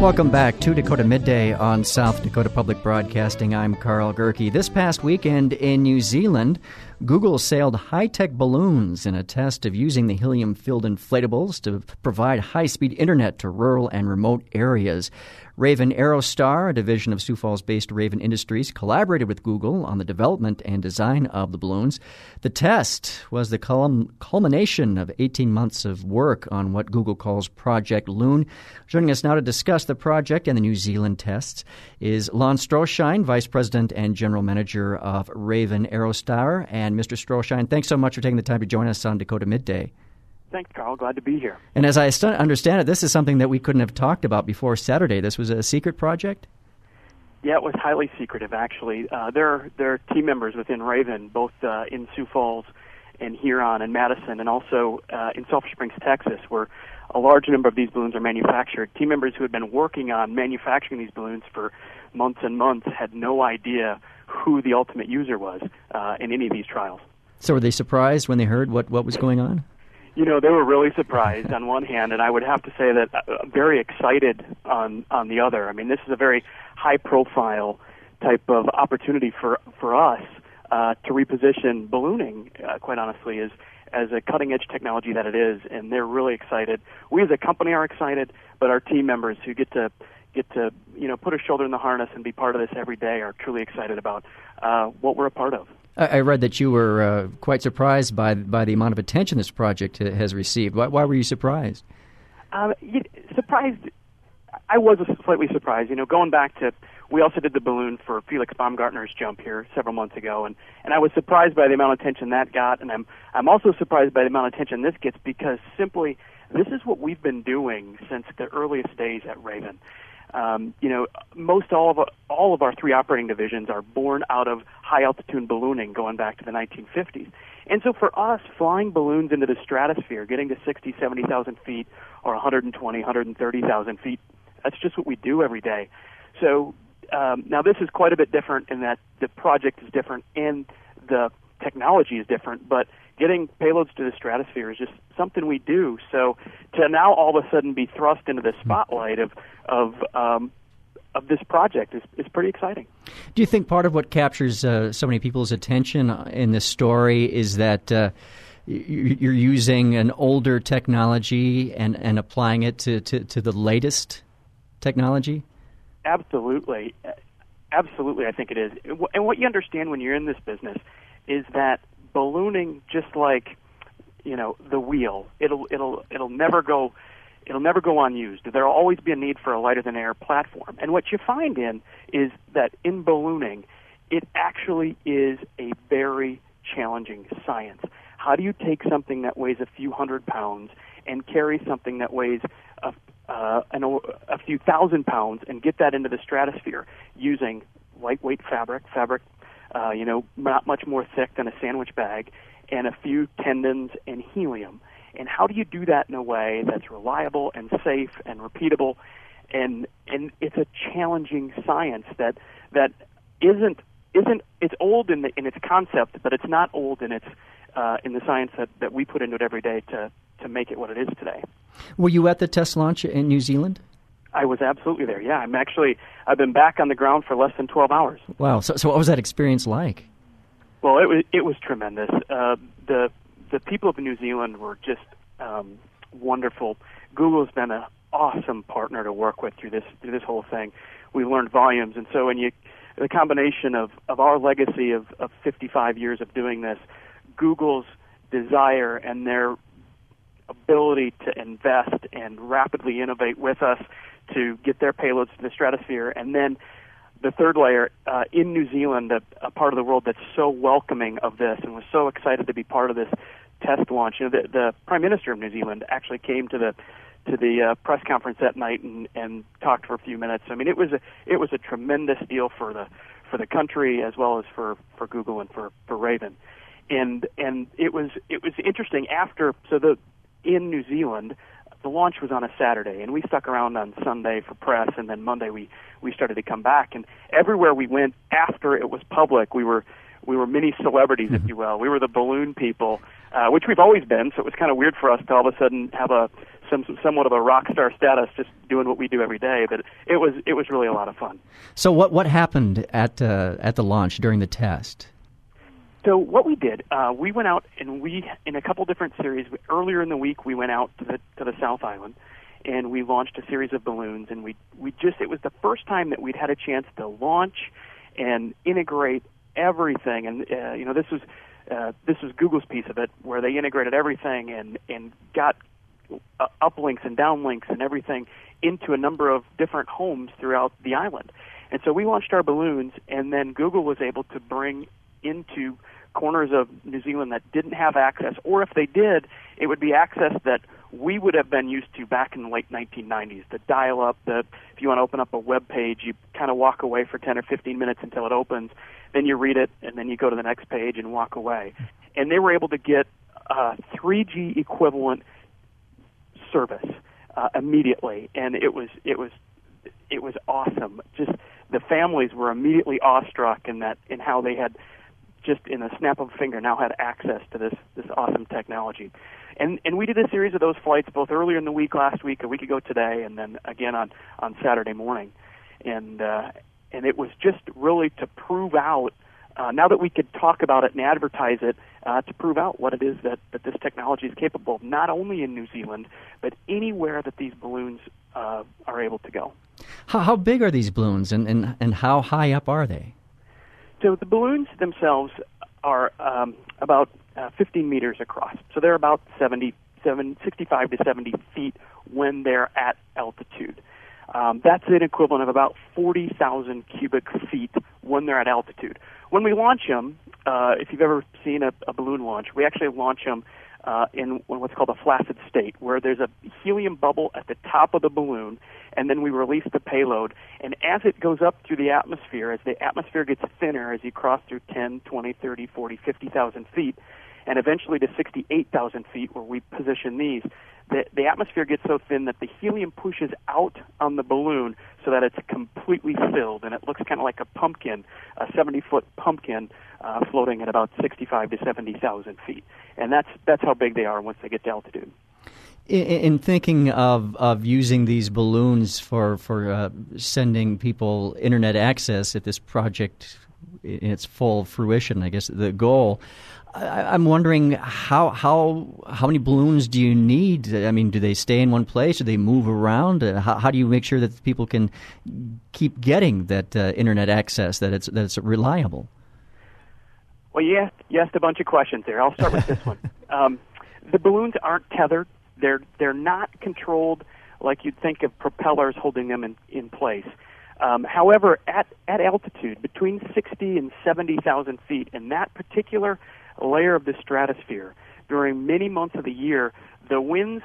Welcome back to Dakota Midday on South Dakota Public Broadcasting. I'm Carl Gerke. This past weekend in New Zealand, Google sailed high-tech balloons in a test of using the helium-filled inflatables to provide high-speed internet to rural and remote areas. Raven Aerostar, a division of Sioux Falls-based Raven Industries, collaborated with Google on the development and design of the balloons. The test was the culmination of 18 months of work on what Google calls Project Loon. Joining us now to discuss the project and the New Zealand tests is Lon Stroschein, Vice President and General Manager of Raven Aerostar. And Mr. Stroschein, thanks so much for taking the time to join us on Dakota Midday. Thanks, Carl. Glad to be here. And as I understand it, this is something that we couldn't have talked about before Saturday. This was a secret project? Yeah, it was highly secretive, actually. There are team members within Raven, both in Sioux Falls and Huron and Madison, and also in Sulphur Springs, Texas, where a large number of these balloons are manufactured. Team members who had been working on manufacturing these balloons for months and months had no idea who the ultimate user was in any of these trials. So were they surprised when they heard what was going on? You know, they were really surprised on one hand, and I would have to say that very excited on the other. I mean, this is a very high-profile type of opportunity for us to reposition ballooning, quite honestly, as a cutting-edge technology that it is, and they're really excited. We as a company are excited, but our team members who get to put a shoulder in the harness and be part of this every day are truly excited about what we're a part of. I read that you were quite surprised by the amount of attention this project has received. Why were you surprised? Surprised. I was slightly surprised. You know, going back to, we also did the balloon for Felix Baumgartner's jump here several months ago, and I was surprised by the amount of attention that got, and I'm also surprised by the amount of attention this gets, because simply this is what we've been doing since the earliest days at Raven. Most all of our three operating divisions are born out of high-altitude ballooning going back to the 1950s. And so for us, flying balloons into the stratosphere, getting to 60, 70,000 feet or 120, 130,000 feet, that's just what we do every day. So now this is quite a bit different in that the project is different and the technology is different, but getting payloads to the stratosphere is just something we do. So to now all of a sudden be thrust into the spotlight of this project is pretty exciting. Do you think part of what captures so many people's attention in this story is that you're using an older technology and applying it to the latest technology? Absolutely. Absolutely, I think it is. And what you understand when you're in this business is that ballooning, just like, the wheel, it'll never go unused. There'll always be a need for a lighter than air platform. And what you find is that in ballooning, it actually is a very challenging science. How do you take something that weighs a few hundred pounds and carry something that weighs a few thousand pounds and get that into the stratosphere using lightweight fabric, not much more thick than a sandwich bag, and a few tendons and helium? And how do you do that in a way that's reliable and safe and repeatable? And it's a challenging science that isn't it's old in its concept, but it's not old in its in the science that we put into it every day to make it what it is today. Were you at the test launch in New Zealand? I was absolutely there. Yeah, I've been back on the ground for less than 12 hours. Wow. So what was that experience like? Well, it was tremendous. The people of New Zealand were just wonderful. Google's been an awesome partner to work with through this whole thing. We learned volumes, and so the combination of our legacy of 55 years of doing this, Google's desire and their ability to invest and rapidly innovate with us to get their payloads to the stratosphere, and then the third layer, in New Zealand, a part of the world that's so welcoming of this and was so excited to be part of this test launch. The Prime Minister of New Zealand actually came to the press conference that night and talked for a few minutes. I mean, it was a tremendous deal for the country as well as for Google and for Raven, and it was interesting in New Zealand. The launch was on a Saturday, and we stuck around on Sunday for press, and then Monday we started to come back. And everywhere we went after it was public, we were mini celebrities, if you will. We were the balloon people, which we've always been, so it was kind of weird for us to all of a sudden have a somewhat of a rock star status, just doing what we do every day. But it was really a lot of fun. So what happened at the launch during the test? So what we did, we went out and in a couple different series. Earlier in the week, we went out to the South Island, and we launched a series of balloons. And it was the first time that we'd had a chance to launch and integrate everything. And this was Google's piece of it, where they integrated everything and got uplinks and downlinks and everything into a number of different homes throughout the island. And so we launched our balloons, and then Google was able to bring into corners of New Zealand that didn't have access, or if they did, it would be access that we would have been used to back in the late 1990s. The dial-up, if you want to open up a web page, you kind of walk away for 10 or 15 minutes until it opens, then you read it, and then you go to the next page and walk away. And they were able to get 3G equivalent service immediately, and it was awesome. Just the families were immediately awestruck in how they had, just in a snap of a finger, now had access to this awesome technology. And we did a series of those flights both earlier in the week, last week, a week ago today, and then again on Saturday morning. And it was just really to prove out, now that we could talk about it and advertise it, to prove out what it is that this technology is capable of, not only in New Zealand, but anywhere that these balloons are able to go. How big are these balloons, and how high up are they? So the balloons themselves are about 15 meters across. So they're about 65 to 70 feet when they're at altitude. That's an equivalent of about 40,000 cubic feet when they're at altitude. When we launch them, if you've ever seen a balloon launch, we actually launch them in what's called a flaccid state, where there's a helium bubble at the top of the balloon, and then we release the payload. And as it goes up through the atmosphere, as the atmosphere gets thinner, as you cross through 10, 20, 30, 40, 50,000 feet, and eventually to 68,000 feet where we position these, the atmosphere gets so thin that the helium pushes out on the balloon so that it's completely filled, and it looks kind of like a pumpkin, a 70-foot pumpkin floating at about 65 to 70,000 feet. And that's how big they are once they get to altitude. In thinking of using these balloons for sending people internet access, if this project in its full fruition, I guess the goal, I'm wondering how many balloons do you need? I mean, do they stay in one place? Do they move around? How do you make sure that people can keep getting that internet access, that it's reliable? Well, you asked a bunch of questions there. I'll start with this one. The balloons aren't tethered. They're not controlled like you'd think of propellers holding them in place. However, at altitude, between 60 and 70,000 feet, in that particular layer of the stratosphere, during many months of the year, the winds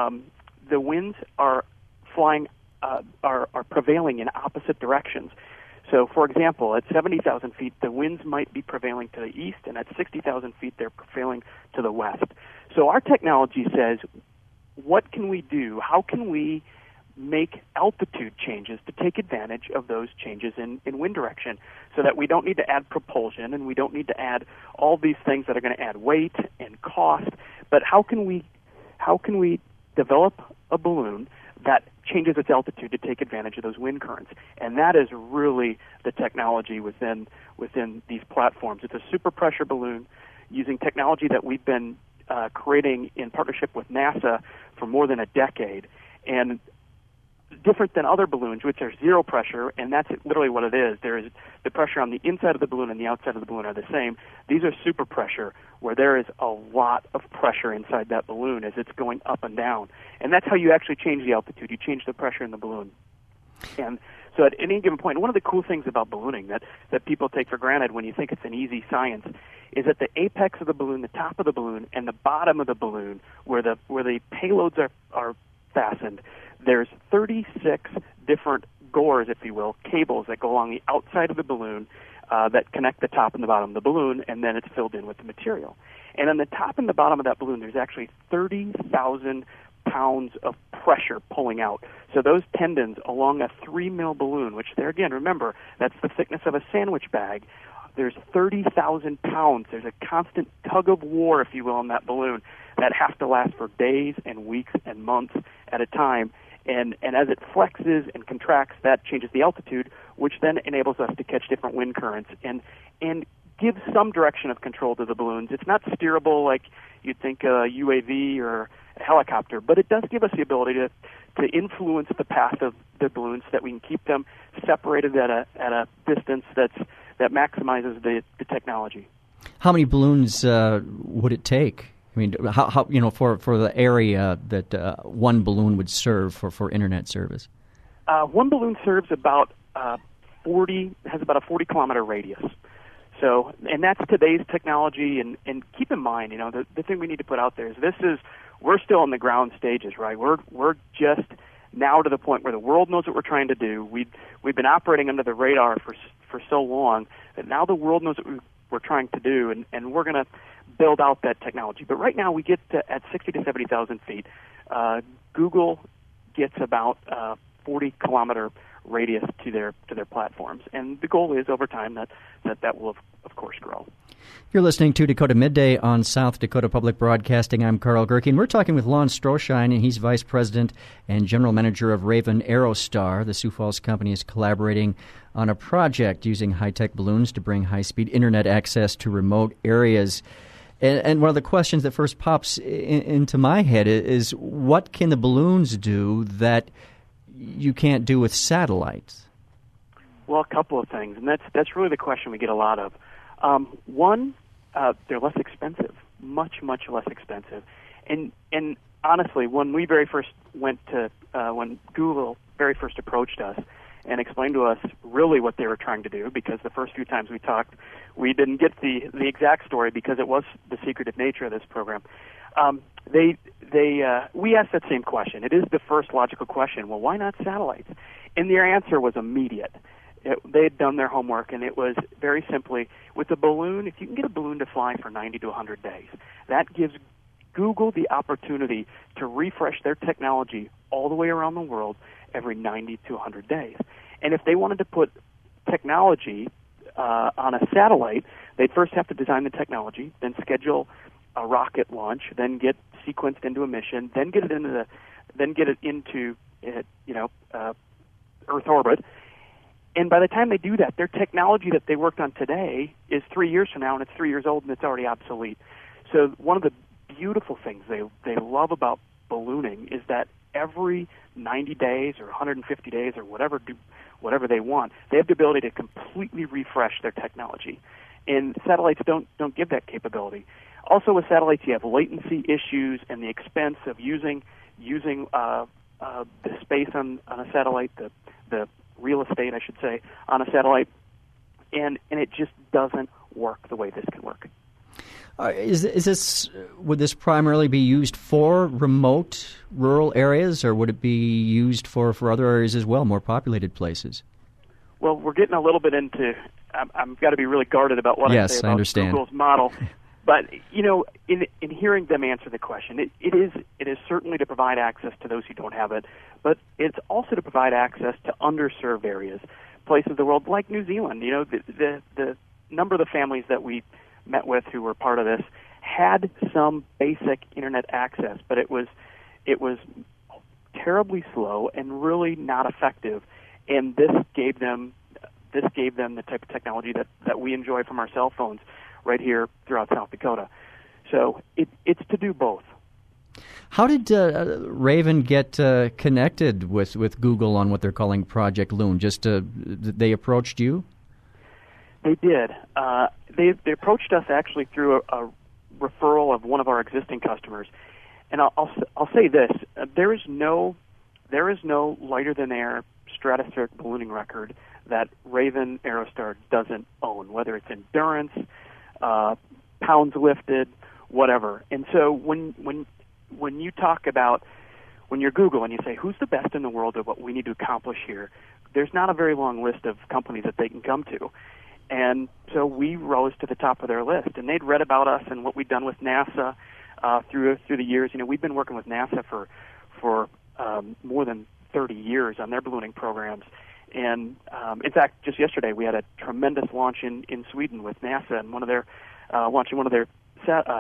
are flying, are prevailing in opposite directions. So, for example, at 70,000 feet, the winds might be prevailing to the east, and at 60,000 feet, they're prevailing to the west. So our technology says, what can we do? How can we make altitude changes to take advantage of those changes in wind direction, so that we don't need to add propulsion and we don't need to add all these things that are going to add weight and cost, but how can we develop a balloon that changes its altitude to take advantage of those wind currents? And that is really the technology within these platforms. It's a super pressure balloon using technology that we've been creating in partnership with NASA for more than a decade, and different than other balloons, which are zero pressure, and that's literally what it is. There is the pressure on the inside of the balloon and the outside of the balloon are the same. These are super pressure, where there is a lot of pressure inside that balloon as it's going up and down. And that's how you actually change the altitude. You change the pressure in the balloon. And so at any given point, one of the cool things about ballooning that people take for granted when you think it's an easy science is that the apex of the balloon, the top of the balloon, and the bottom of the balloon, where the payloads are fastened, there's 36 different gores, if you will, cables that go along the outside of the balloon that connect the top and the bottom of the balloon, and then it's filled in with the material. And on the top and the bottom of that balloon, there's actually 30,000 pounds of pressure pulling out. So those tendons along a 3 mil balloon, which there again, remember, that's the thickness of a sandwich bag, there's 30,000 pounds. There's a constant tug of war, if you will, on that balloon that have to last for days and weeks and months at a time. And as it flexes and contracts, that changes the altitude, which then enables us to catch different wind currents and gives some direction of control to the balloons. It's not steerable like you'd think a UAV or a helicopter, but it does give us the ability to influence the path of the balloons so that we can keep them separated at a distance that maximizes the technology. How many balloons would it take? I mean, how for the area that one balloon would serve for internet service? One balloon serves about has about a 40-kilometer radius. So, and that's today's technology. And keep in mind, the thing we need to put out there is we're still in the ground stages, right? We're just now to the point where the world knows what we're trying to do. We've been operating under the radar for so long that now the world knows what we're trying to do, and we're going to build out that technology. But right now we get at 60 to 70,000 feet. Google gets about 40-kilometer radius to their platforms, and the goal is over time that will of course grow. You're listening to Dakota Midday on South Dakota Public Broadcasting. I'm Carl Gerke, and we're talking with Lon Stroschein, and he's Vice President and General Manager of Raven Aerostar. The Sioux Falls company is collaborating on a project using high-tech balloons to bring high-speed internet access to remote areas. And one of the questions that first pops into my head is, what can the balloons do that you can't do with satellites? Well, a couple of things, and that's really the question we get a lot of. One, they're less expensive, much less expensive, and honestly, when we very first when Google very first approached us and explained to us really what they were trying to do, because the first few times we talked, we didn't get the exact story because it was the secretive nature of this program. We asked that same question. It is the first logical question. Well, why not satellites? And their answer was immediate. They had done their homework, and it was very simply, with a balloon, if you can get a balloon to fly for 90 to 100 days, that gives Google the opportunity to refresh their technology all the way around the world every 90 to 100 days. And if they wanted to put technology on a satellite, they'd first have to design the technology, then schedule a rocket launch, then get sequenced into a mission, then get it into Earth orbit. And by the time they do that, their technology that they worked on today is 3 years from now, and it's 3 years old, and it's already obsolete. So one of the beautiful things they love about ballooning is that every 90 days or 150 days or whatever they want, they have the ability to completely refresh their technology. And satellites don't give that capability. Also, with satellites, you have latency issues and the expense of using the space on a satellite, the real estate, I should say, on a satellite, and it just doesn't work the way this can work. Would this primarily be used for remote rural areas, or would it be used for other areas as well, more populated places? Well, we're getting a little bit into. I've got to be really guarded about what I say about Google's model. But in hearing them answer the question, it is certainly to provide access to those who don't have it, but it's also to provide access to underserved areas, places of the world like New Zealand. The number of the families that we met with who were part of this had some basic internet access, but it was terribly slow and really not effective. And this gave them the type of technology that we enjoy from our cell phones right here throughout South Dakota. So it's to do both. How did Raven get connected with Google on what they're calling Project Loon? Just they approached you? They did. They approached us actually through a referral of one of our existing customers. And I'll say this: there is no lighter than air stratospheric ballooning record that Raven Aerostar doesn't own, whether it's endurance, pounds lifted, whatever. And so when you talk about, when you're Google and you say, who's the best in the world at what we need to accomplish here, there's not a very long list of companies that they can come to. And so we rose to the top of their list, and they'd read about us and what we'd done with NASA through the years. We've been working with NASA for more than 30 years on their ballooning programs. And in fact, just yesterday we had a tremendous launch in Sweden with NASA, and launching one of their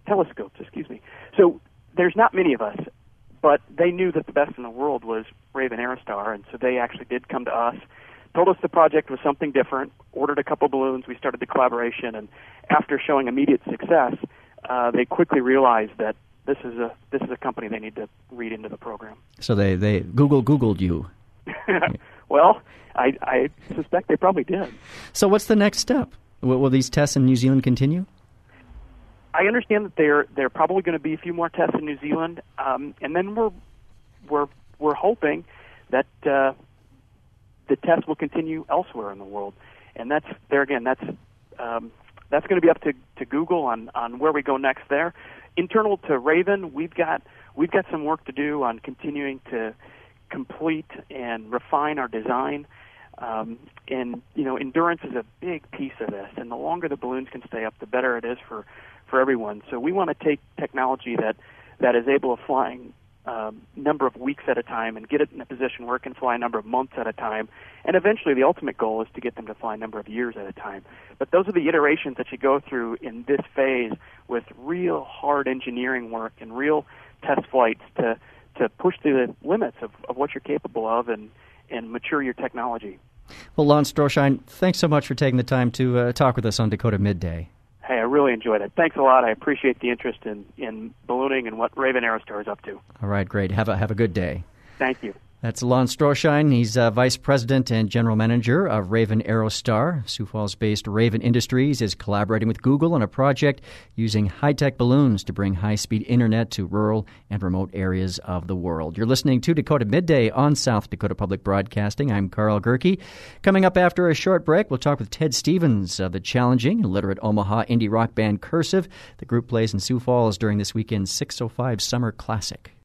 telescopes. So there's not many of us, but they knew that the best in the world was Raven Aerostar, and so they actually did come to us, told us the project was something different, ordered a couple balloons, we started the collaboration, and after showing immediate success, they quickly realized that this is a company they need to read into the program. So they Googled you. Well, I suspect they probably did. So what's the next step? Will these tests in New Zealand continue? I understand that they're probably going to be a few more tests in New Zealand, and then we're hoping that the tests will continue elsewhere in the world, and that's going to be up to Google on where we go next there. Internal to Raven, we've got some work to do on continuing to complete and refine our design. And endurance is a big piece of this, and the longer the balloons can stay up, the better it is for everyone. So we want to take technology that is able of flying number of weeks at a time and get it in a position where it can fly a number of months at a time, and eventually the ultimate goal is to get them to fly a number of years at a time. But those are the iterations that you go through in this phase with real hard engineering work and real test flights to push to the limits of what you're capable of and mature your technology. Well, Lon Stroschein, thanks so much for taking the time to talk with us on Dakota Midday. Hey, I really enjoyed it. Thanks a lot. I appreciate the interest in ballooning and what Raven Aerostar is up to. All right, great. Have a good day. Thank you. That's Lon Stroschein. He's Vice President and General Manager of Raven Aerostar. Sioux Falls-based Raven Industries is collaborating with Google on a project using high-tech balloons to bring high-speed internet to rural and remote areas of the world. You're listening to Dakota Midday on South Dakota Public Broadcasting. I'm Carl Gerke. Coming up after a short break, we'll talk with Ted Stevens of the challenging and literate Omaha indie rock band Cursive. The group plays in Sioux Falls during this weekend's 605 Summer Classic.